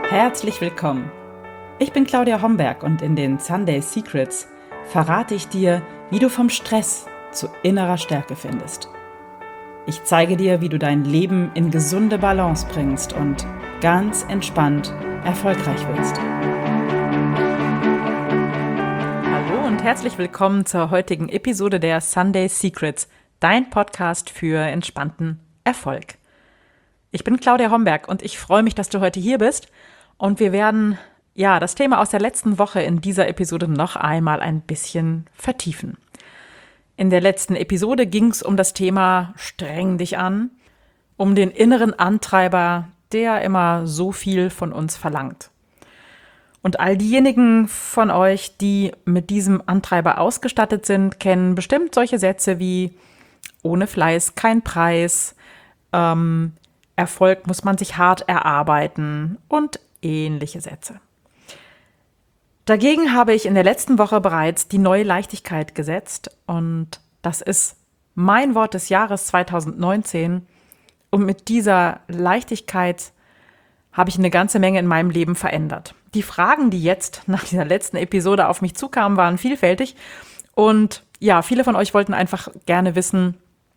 Herzlich willkommen. Ich bin Claudia Homberg und in den Sunday Secrets verrate ich dir, wie du vom Stress zu innerer Stärke findest. Ich zeige dir, wie du dein Leben in gesunde Balance bringst und ganz entspannt erfolgreich wirst. Hallo und herzlich willkommen zur heutigen Episode der Sunday Secrets, dein Podcast für entspannten Erfolg. Ich bin Claudia Homberg und ich freue mich, dass du heute hier bist. Und wir werden das Thema aus der letzten Woche in dieser Episode noch einmal ein bisschen vertiefen. In der letzten Episode ging es um das Thema Streng dich an, um den inneren Antreiber, der immer so viel von uns verlangt. Und all diejenigen von euch, die mit diesem Antreiber ausgestattet sind, kennen bestimmt solche Sätze wie ohne Fleiß kein Preis, Erfolg muss man sich hart erarbeiten und ähnliche Sätze. Dagegen habe ich in der letzten Woche bereits die neue Leichtigkeit gesetzt und das ist mein Wort des Jahres 2019 und mit dieser Leichtigkeit habe ich eine ganze Menge in meinem Leben verändert. Die Fragen, die jetzt nach dieser letzten Episode auf mich zukamen, waren vielfältig und viele von euch wollten einfach gerne wissen,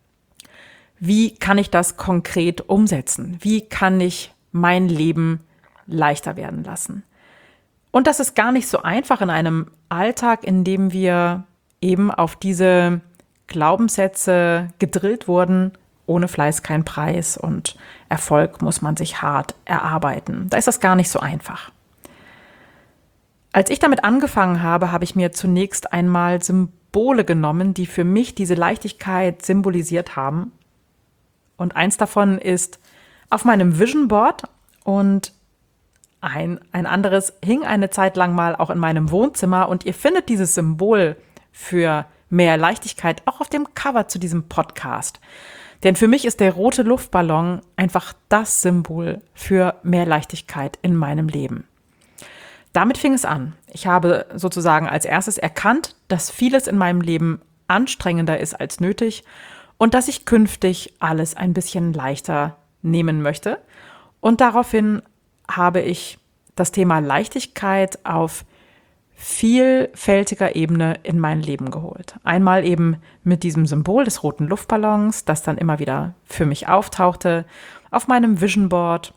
wie kann ich das konkret umsetzen? Wie kann ich mein Leben leichter werden lassen? Und das ist gar nicht so einfach in einem Alltag, in dem wir eben auf diese Glaubenssätze gedrillt wurden, ohne Fleiß kein Preis und Erfolg muss man sich hart erarbeiten. Da ist das gar nicht so einfach. Als ich damit angefangen habe, habe ich mir zunächst einmal Symbole genommen, die für mich diese Leichtigkeit symbolisiert haben. Und eins davon ist auf meinem Vision Board und ein anderes hing eine Zeit lang mal auch in meinem Wohnzimmer. Und ihr findet dieses Symbol für mehr Leichtigkeit auch auf dem Cover zu diesem Podcast. Denn für mich ist der rote Luftballon einfach das Symbol für mehr Leichtigkeit in meinem Leben. Damit fing es an. Ich habe sozusagen als erstes erkannt, dass vieles in meinem Leben anstrengender ist als nötig und dass ich künftig alles ein bisschen leichter nehmen möchte. Und daraufhin habe ich das Thema Leichtigkeit auf vielfältiger Ebene in mein Leben geholt. Einmal eben mit diesem Symbol des roten Luftballons, das dann immer wieder für mich auftauchte, auf meinem Vision Board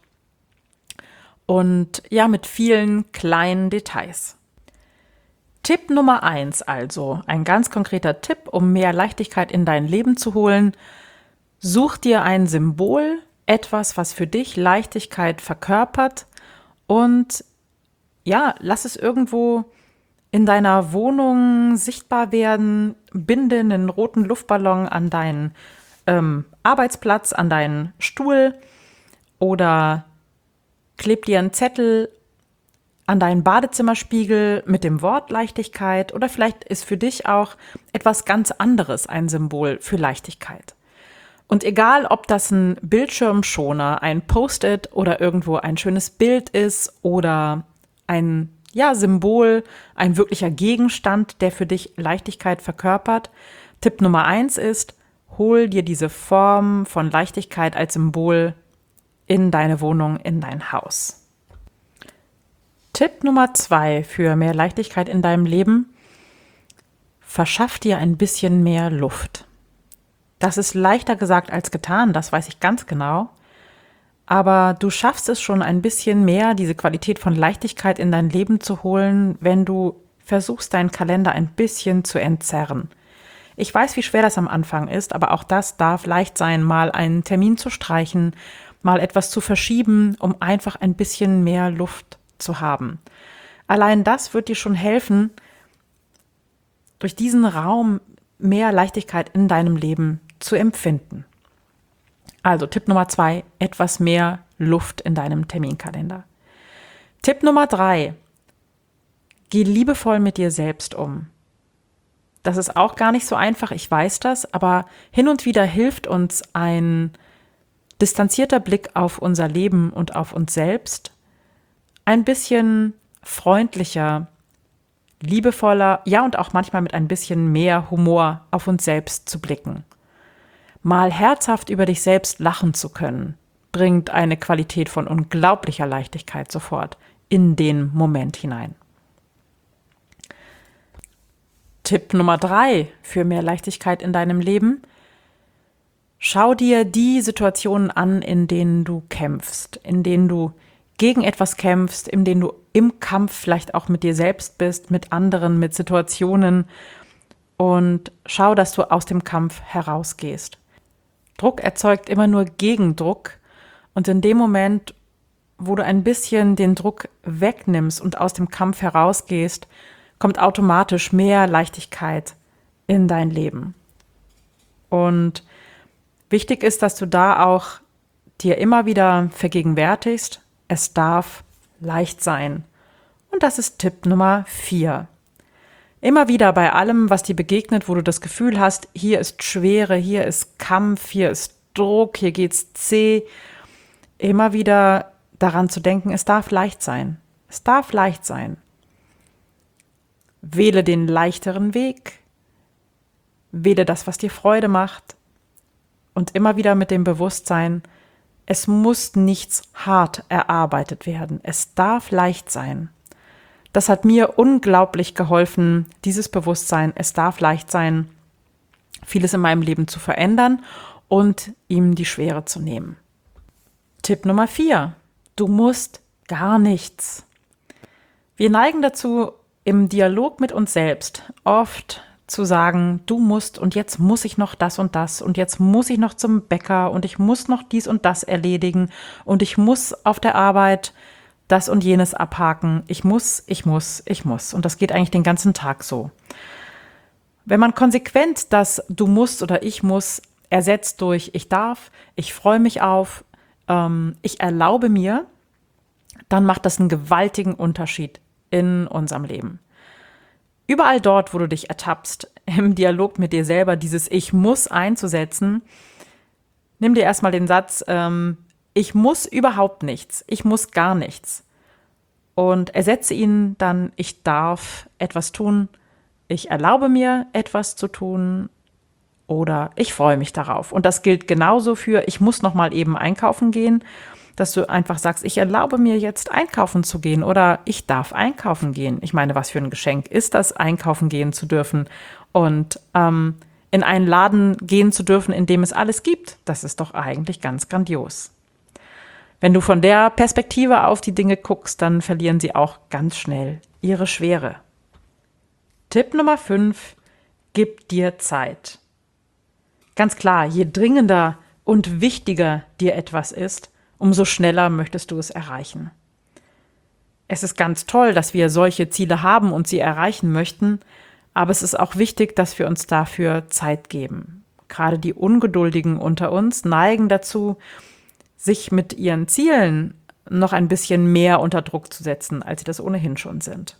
und mit vielen kleinen Details. Tipp Nummer 1 also, ein ganz konkreter Tipp, um mehr Leichtigkeit in dein Leben zu holen. Such dir ein Symbol, etwas, was für dich Leichtigkeit verkörpert und lass es irgendwo in deiner Wohnung sichtbar werden. Binde einen roten Luftballon an deinen Arbeitsplatz, an deinen Stuhl oder kleb dir einen Zettel an deinen Badezimmerspiegel mit dem Wort Leichtigkeit oder vielleicht ist für dich auch etwas ganz anderes ein Symbol für Leichtigkeit. Und egal, ob das ein Bildschirmschoner, ein Post-it oder irgendwo ein schönes Bild ist oder ein Symbol, ein wirklicher Gegenstand, der für dich Leichtigkeit verkörpert. Tipp Nummer 1 ist, hol dir diese Form von Leichtigkeit als Symbol in deine Wohnung, in dein Haus. Tipp Nummer 2 für mehr Leichtigkeit in deinem Leben: Verschaff dir ein bisschen mehr Luft. Das ist leichter gesagt als getan, das weiß ich ganz genau. Aber du schaffst es schon ein bisschen mehr, diese Qualität von Leichtigkeit in dein Leben zu holen, wenn du versuchst, deinen Kalender ein bisschen zu entzerren. Ich weiß, wie schwer das am Anfang ist, aber auch das darf leicht sein, mal einen Termin zu streichen, mal etwas zu verschieben, um einfach ein bisschen mehr Luft zu haben. Allein das wird dir schon helfen, durch diesen Raum mehr Leichtigkeit in deinem Leben zu empfinden. Also Tipp Nummer 2, etwas mehr Luft in deinem Terminkalender. Tipp Nummer 3, geh liebevoll mit dir selbst um. Das ist auch gar nicht so einfach, ich weiß das, aber hin und wieder hilft uns ein distanzierter Blick auf unser Leben und auf uns selbst, ein bisschen freundlicher, liebevoller, und auch manchmal mit ein bisschen mehr Humor auf uns selbst zu blicken. Mal herzhaft über dich selbst lachen zu können. bringt eine Qualität von unglaublicher Leichtigkeit sofort in den Moment hinein. Tipp Nummer 3 für mehr Leichtigkeit in deinem Leben: Schau dir die Situationen an, in denen du kämpfst, in denen du gegen etwas kämpfst, in denen du im Kampf vielleicht auch mit dir selbst bist, mit anderen, mit Situationen, und schau, dass du aus dem Kampf herausgehst. Druck erzeugt immer nur Gegendruck, und in dem Moment, wo du ein bisschen den Druck wegnimmst und aus dem Kampf herausgehst, kommt automatisch mehr Leichtigkeit in dein Leben. Und wichtig ist, dass du da auch dir immer wieder vergegenwärtigst, es darf leicht sein. Und das ist Tipp Nummer 4. Immer wieder bei allem, was dir begegnet, wo du das Gefühl hast, hier ist Schwere, hier ist Kampf, hier ist Druck, hier geht's zäh, immer wieder daran zu denken, es darf leicht sein. Es darf leicht sein. Wähle den leichteren Weg. Wähle das, was dir Freude macht. Und immer wieder mit dem Bewusstsein, es muss nichts hart erarbeitet werden. Es darf leicht sein. Das hat mir unglaublich geholfen, dieses Bewusstsein, es darf leicht sein, vieles in meinem Leben zu verändern und ihm die Schwere zu nehmen. Tipp Nummer 4. Du musst gar nichts. Wir neigen dazu, im Dialog mit uns selbst oft zu sagen, du musst und jetzt muss ich noch das und jetzt muss ich noch zum Bäcker und ich muss noch dies und das erledigen und ich muss auf der Arbeit das und jenes abhaken. Ich muss. Und das geht eigentlich den ganzen Tag so. Wenn man konsequent das du musst oder ich muss ersetzt durch ich darf, ich freue mich auf, ich erlaube mir, dann macht das einen gewaltigen Unterschied in unserem Leben. Überall dort, wo du dich ertappst, im Dialog mit dir selber dieses Ich muss einzusetzen, nimm dir erstmal den Satz, ich muss überhaupt nichts, ich muss gar nichts. Und ersetze ihn dann, ich darf etwas tun, ich erlaube mir etwas zu tun oder ich freue mich darauf. Und das gilt genauso für, ich muss noch mal eben einkaufen gehen, dass du einfach sagst, ich erlaube mir jetzt einkaufen zu gehen oder ich darf einkaufen gehen. Ich meine, was für ein Geschenk ist das, einkaufen gehen zu dürfen und in einen Laden gehen zu dürfen, in dem es alles gibt. Das ist doch eigentlich ganz grandios. Wenn du von der Perspektive auf die Dinge guckst, dann verlieren sie auch ganz schnell ihre Schwere. Tipp Nummer 5, gib dir Zeit. Ganz klar, je dringender und wichtiger dir etwas ist, umso schneller möchtest du es erreichen. Es ist ganz toll, dass wir solche Ziele haben und sie erreichen möchten, aber es ist auch wichtig, dass wir uns dafür Zeit geben. Gerade die Ungeduldigen unter uns neigen dazu, sich mit ihren Zielen noch ein bisschen mehr unter Druck zu setzen, als sie das ohnehin schon sind.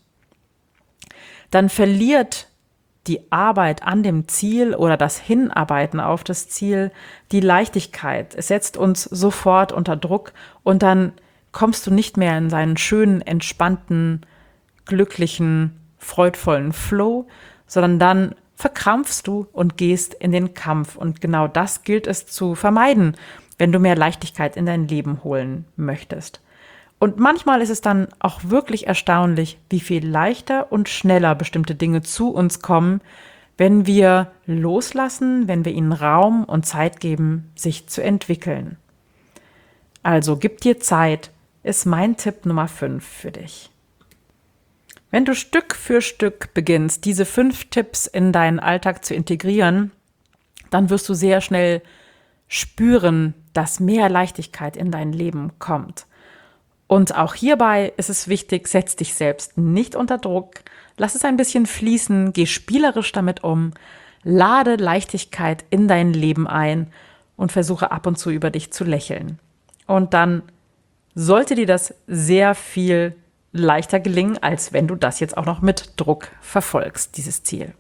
Dann verliert die Arbeit an dem Ziel oder das Hinarbeiten auf das Ziel die Leichtigkeit. Es setzt uns sofort unter Druck und dann kommst du nicht mehr in seinen schönen, entspannten, glücklichen, freudvollen Flow, sondern dann verkrampfst du und gehst in den Kampf. Und genau das gilt es zu vermeiden, wenn du mehr Leichtigkeit in dein Leben holen möchtest. Und manchmal ist es dann auch wirklich erstaunlich, wie viel leichter und schneller bestimmte Dinge zu uns kommen, wenn wir loslassen, wenn wir ihnen Raum und Zeit geben, sich zu entwickeln. Also gib dir Zeit, ist mein Tipp Nummer 5 für dich. Wenn du Stück für Stück beginnst, diese 5 Tipps in deinen Alltag zu integrieren, dann wirst du sehr schnell spüren, dass mehr Leichtigkeit in dein Leben kommt. Und auch hierbei ist es wichtig, setz dich selbst nicht unter Druck, lass es ein bisschen fließen, geh spielerisch damit um, lade Leichtigkeit in dein Leben ein und versuche ab und zu über dich zu lächeln. Und dann sollte dir das sehr viel leichter gelingen, als wenn du das jetzt auch noch mit Druck verfolgst, dieses Ziel.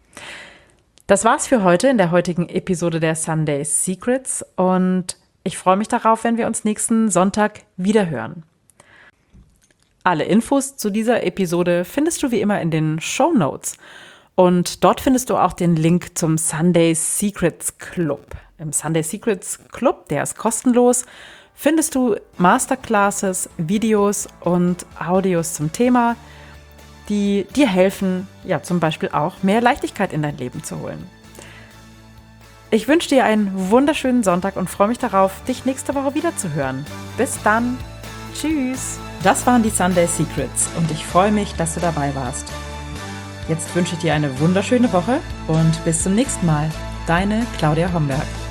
Das war's für heute in der heutigen Episode der Sunday Secrets und ich freue mich darauf, wenn wir uns nächsten Sonntag wieder hören. Alle Infos zu dieser Episode findest du wie immer in den Shownotes und dort findest du auch den Link zum Sunday Secrets Club. Im Sunday Secrets Club, der ist kostenlos, findest du Masterclasses, Videos und Audios zum Thema, die dir helfen, ja zum Beispiel auch mehr Leichtigkeit in dein Leben zu holen. Ich wünsche dir einen wunderschönen Sonntag und freue mich darauf, dich nächste Woche wieder zu hören. Bis dann. Tschüss. Das waren die Sunday Secrets und ich freue mich, dass du dabei warst. Jetzt wünsche ich dir eine wunderschöne Woche und bis zum nächsten Mal. Deine Claudia Homberg.